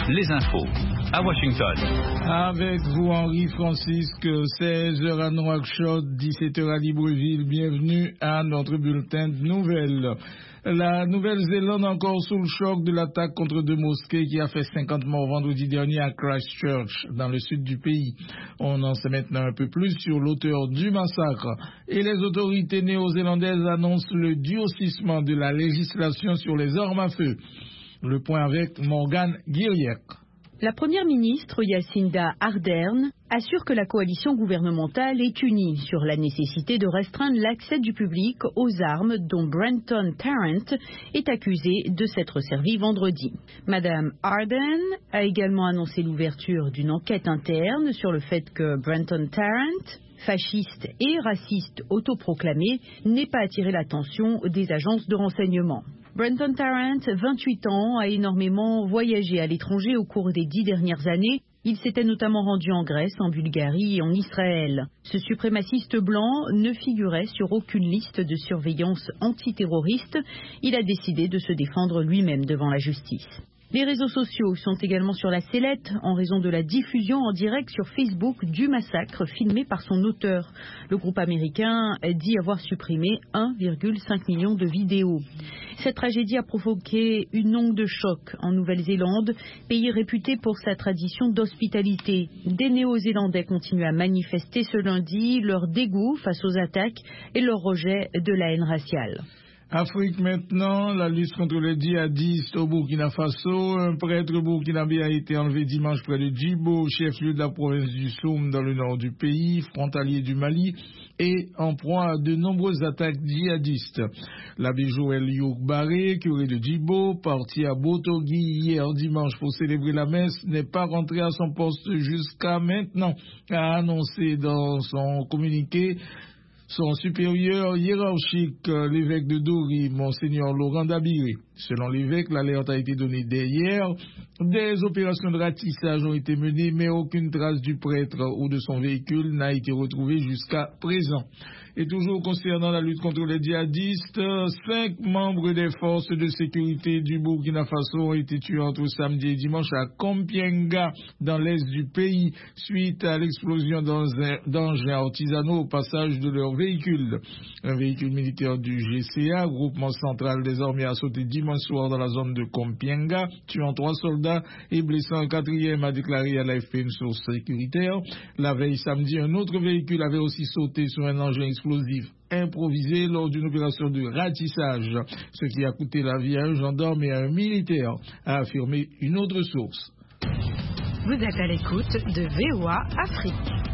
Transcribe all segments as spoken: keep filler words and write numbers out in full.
les infos à Washington. Avec vous, Henri Francisque, seize heures à Nouakchott, dix-sept heures à Libreville. Bienvenue à notre bulletin de nouvelles. La Nouvelle-Zélande encore sous le choc de l'attaque contre deux mosquées qui a fait cinquante morts vendredi dernier à Christchurch, dans le sud du pays. On en sait maintenant un peu plus sur l'auteur du massacre. Et les autorités néo-zélandaises annoncent le durcissement de la législation sur les armes à feu. Le point avec Morgane Guiriec. La première ministre Jacinda Ardern assure que la coalition gouvernementale est unie sur la nécessité de restreindre l'accès du public aux armes dont Brenton Tarrant est accusé de s'être servi vendredi. Madame Ardern a également annoncé l'ouverture d'une enquête interne sur le fait que Brenton Tarrant, fasciste et raciste autoproclamé, n'ait pas attiré l'attention des agences de renseignement. Brenton Tarrant, vingt-huit ans, a énormément voyagé à l'étranger au cours des dix dernières années. Il s'était notamment rendu en Grèce, en Bulgarie et en Israël. Ce suprémaciste blanc ne figurait sur aucune liste de surveillance antiterroriste. Il a décidé de se défendre lui-même devant la justice. Les réseaux sociaux sont également sur la sellette en raison de la diffusion en direct sur Facebook du massacre filmé par son auteur. Le groupe américain dit avoir supprimé un virgule cinq million de vidéos. Cette tragédie a provoqué une onde de choc en Nouvelle-Zélande, pays réputé pour sa tradition d'hospitalité. Des Néo-Zélandais continuent à manifester ce lundi leur dégoût face aux attaques et leur rejet de la haine raciale. Afrique maintenant, la lutte contre les djihadistes au Burkina Faso. Un prêtre burkinabé a été enlevé dimanche près de Djibo, chef-lieu de la province du Soum dans le nord du pays, frontalier du Mali, et en proie à de nombreuses attaques djihadistes. L'abbé Joël Youk-Baré, curé de Djibo, parti à Botogui hier dimanche pour célébrer la messe, n'est pas rentré à son poste jusqu'à maintenant, a annoncé dans son communiqué son supérieur hiérarchique, l'évêque de Dori, Monseigneur Laurent Dabiré. Selon l'évêque, l'alerte a été donnée dès hier. Des opérations de ratissage ont été menées, mais aucune trace du prêtre ou de son véhicule n'a été retrouvée jusqu'à présent. Et toujours concernant la lutte contre les djihadistes, cinq membres des forces de sécurité du Burkina Faso ont été tués entre samedi et dimanche à Kompienga, dans l'est du pays, suite à l'explosion d'engins artisanaux au passage de leur véhicule. Un véhicule militaire du G C A, groupement central des armées, a sauté dimanche soir dans la zone de Kompienga, tuant trois soldats et blessant un quatrième, a déclaré à l'A F P une source sécuritaire. La veille samedi, un autre véhicule avait aussi sauté sur un engin explosif improvisé lors d'une opération de ratissage, ce qui a coûté la vie à un gendarme et à un militaire, a affirmé une autre source. Vous êtes à l'écoute de V O A Afrique.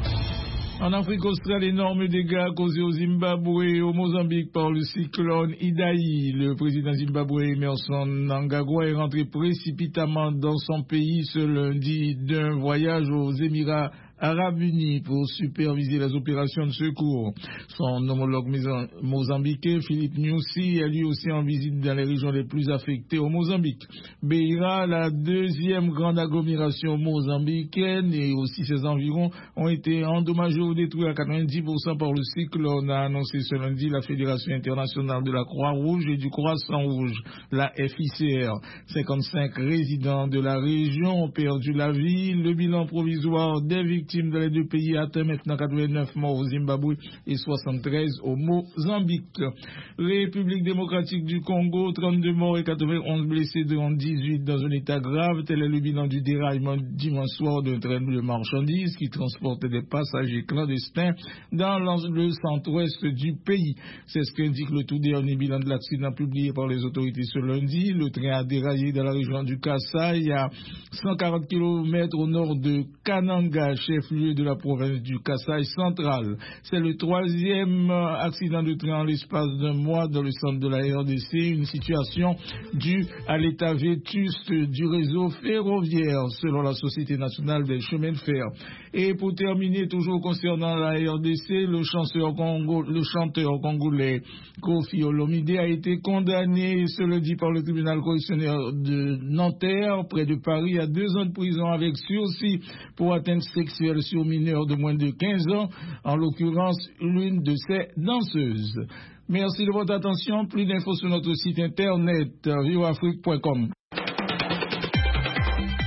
En Afrique australe, énorme dégâts causés au Zimbabwe et au Mozambique par le cyclone Idai. Le président zimbabwéen Emmerson Mnangagwa est rentré précipitamment dans son pays ce lundi d'un voyage aux Émirats Arabes Unis pour superviser les opérations de secours. Son homologue mozambicain, Philippe Nyusi, est lui aussi en visite dans les régions les plus affectées au Mozambique. Beira, la deuxième grande agglomération mozambicaine et aussi ses environs, ont été endommagés ou détruits à quatre-vingt-dix pour cent par le cyclone, a annoncé ce lundi la Fédération internationale de la Croix-Rouge et du Croissant-Rouge, la F I C R. cinquante-cinq résidents de la région ont perdu la vie. Le bilan provisoire des victimes dans les deux pays atteint maintenant quatre-vingt-neuf morts au Zimbabwe et soixante-treize au Mozambique. République démocratique du Congo, trente-deux morts et quatre-vingt-onze blessés, dont dix-huit dans un état grave. Tel est le bilan du déraillement dimanche soir d'un train de marchandises qui transportait des passagers clandestins dans le centre-ouest du pays. C'est ce qu'indique le tout dernier bilan de l'accident publié par les autorités ce lundi. Le train a déraillé dans la région du Kasaï, à cent quarante kilomètres au nord de Kananga, chef-lieu de la province du Kasaï central. C'est le troisième accident de train en l'espace d'un mois dans le centre de la R D C, une situation due à l'état vétuste du réseau ferroviaire, selon la Société nationale des chemins de fer. Et pour terminer, toujours concernant la R D C, le chanteur, Congo, le chanteur congolais Koffi Olomide a été condamné ce lundi par le tribunal correctionnel de Nanterre, près de Paris, à deux ans de prison avec sursis pour atteinte sexuelle sur mineurs de moins de quinze ans, en l'occurrence l'une de ces danseuses. Merci de votre attention. Plus d'infos sur notre site internet v o afrique point com.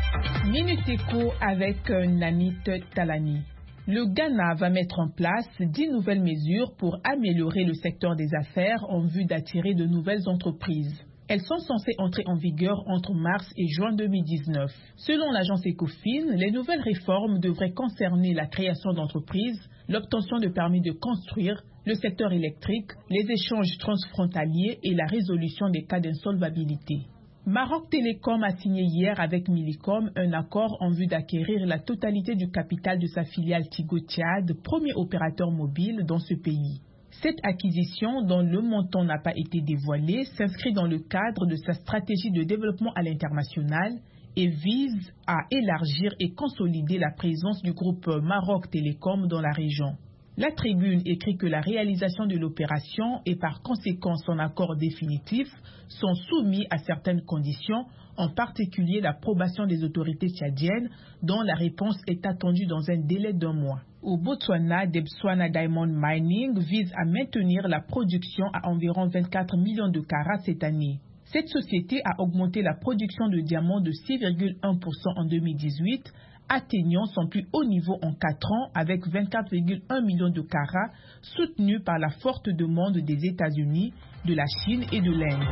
Minute Éco avec Nanit Talani. Le Ghana va mettre en place dix nouvelles mesures pour améliorer le secteur des affaires en vue d'attirer de nouvelles entreprises. Elles sont censées entrer en vigueur entre mars et juin deux mille dix-neuf. Selon l'agence Ecofin, les nouvelles réformes devraient concerner la création d'entreprises, l'obtention de permis de construire, le secteur électrique, les échanges transfrontaliers et la résolution des cas d'insolvabilité. Maroc Télécom a signé hier avec Millicom un accord en vue d'acquérir la totalité du capital de sa filiale Tigo Tchad, premier opérateur mobile dans ce pays. Cette acquisition, dont le montant n'a pas été dévoilé, s'inscrit dans le cadre de sa stratégie de développement à l'international et vise à élargir et consolider la présence du groupe Maroc Télécom dans la région. La Tribune écrit que la réalisation de l'opération et par conséquent son accord définitif sont soumis à certaines conditions, en particulier l'approbation des autorités tchadiennes, dont la réponse est attendue dans un délai d'un mois. Au Botswana, Debswana Diamond Mining vise à maintenir la production à environ vingt-quatre millions de carats cette année. Cette société a augmenté la production de diamants de six virgule un pour cent en deux mille dix-huit, atteignant son plus haut niveau en quatre ans avec vingt-quatre virgule un millions de carats, soutenu par la forte demande des États-Unis, de la Chine et de l'Inde.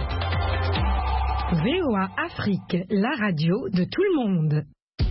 V O A Afrique, la radio de tout le monde.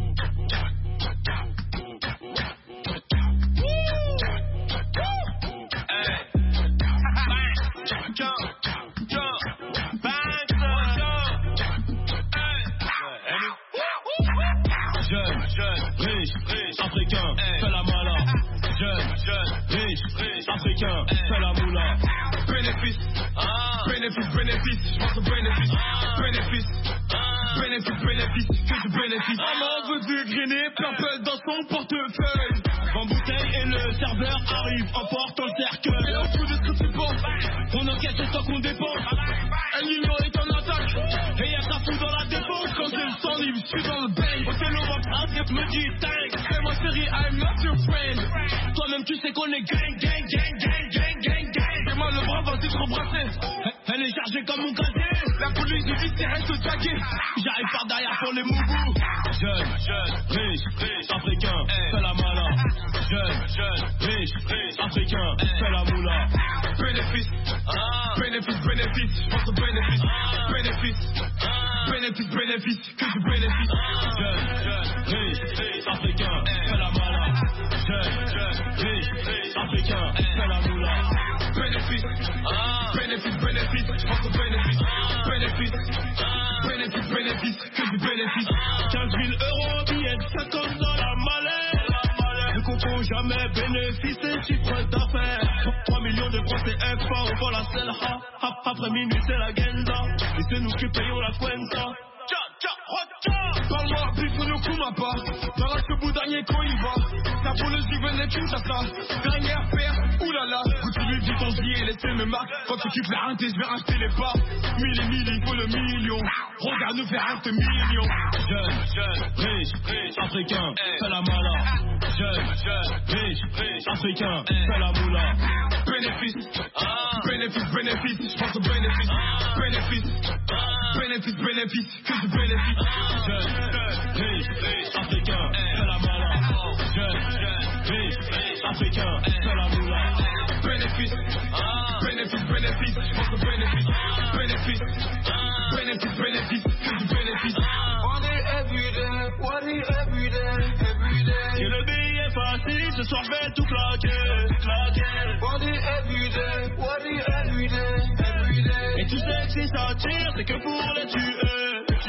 Africain, fais la mala. Jeune, jeune, riche, riche, africain, fais la moula. Bénéfice, ah. bénéfice, bénéfice, je pense au bénéfice, ah. bénéfice, ah. bénéfice, bénéfice, que du bénéfice. Maman veut dégrainer, purple dans son portefeuille. En bouteille et le serveur arrive en portant le cercueil. Et on fout de ce que tu penses, on encaisse le stock qu'on dépense. Un million est en attaque, et y'a ta fou dans la défense. Quand c'est le sang libre, je suis dans le bang. Au télo, va me dit thanks. C'est ma série, I'm not your friend. Toi-même tu sais qu'on est gang, gang, gang, gang, gang, gang, gang. Fais mal le bras, vas-y trop brassé. Elle est chargée comme mon casier. La police du vice, reste au taquet. J'arrive par derrière pour les moubous. Jeune, jeune, riche, riche, africain, fais la mala. Jeune, jeune, riche, riche, africain, fais la moula. Bénéfice, ah. bénéfice, bénéfice, je pense au bénéfice, ah. bénéfice, ah. bénéfice, bénéfice, que du bénéfice. Ah. Jeune, jeune, riche, riche, africain, fais la mala. Jeune, jeune, riche, riche, africain, fais la moula. Bénéfice, ah. bénéfice, bénéfice, je pense au bénéfice, ah. bénéfice, ah. bénéfice, bénéfice, que du bénéfice. quinze mille euros, billets de cinquante dans la mallette. Ne comprends jamais bénéfice et chiffre d'affaires. trois millions de francs C F A, on voit la selle. Ha, ha, après minuit c'est la Genza. Et c'est nous qui payons la Cuenta. Tcha, tcha, tcha. Parle-moi, biffe nous kuma pas. T'arraches le bout dernier quand il va. Ta voleuse du Venet, tu ça ça. Dernière paire, oulala. Gucci lui dit ton gilet, laissez mes marques. Quand tu kiffes la rente, je vais racheter les parts. Mille et mille, il faut le million. Regarde nous faire un million. Jeune, jeune, riche, riche, africain, fais la mala. Jeune, jeune, riche, riche, africain, fais la moula. Bénéfice, ah. bénéfice, bénéfice, je pense au bénéfice, ah. bénéfice, ah. bénéfice, bénéfice, que du bénéfice. Ah. Jeune, jeune, riche, riche, africain, fais la mala. Jeune, jeune, riche, riche, africain, fais la moula. Bénéfice, ah. bénéfice, bénéfice, je pense au bénéfice, ah. bénéfice, ah. bénéfice, bénéfice, que du bénéfice. On est everyday, what is everyday, everyday. J'ai le billet facile, ce soir je vais tout claquer, claquer. What is everyday, what is everyday, everyday. Et tu sais que si ça tire, c'est que pour les tuer,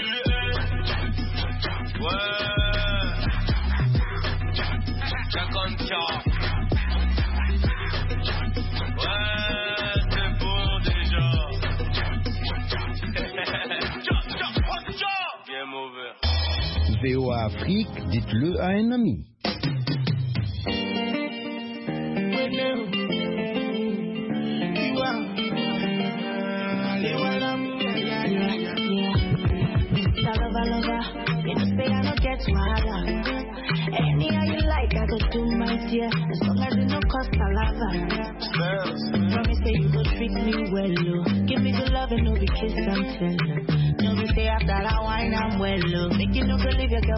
tuer. Ouais. Jacontia. Ouais, c'est beau déjà. Bien mauvais. V O A Afrique, dites-le à un ami. Anyhow you like, I could do my dear. As long as it no cost palava. Promise say you go treat me well, oh. Give me good love and no be kiss and tell. No be say after that wine I'm well, oh. Make you no go leave your girl.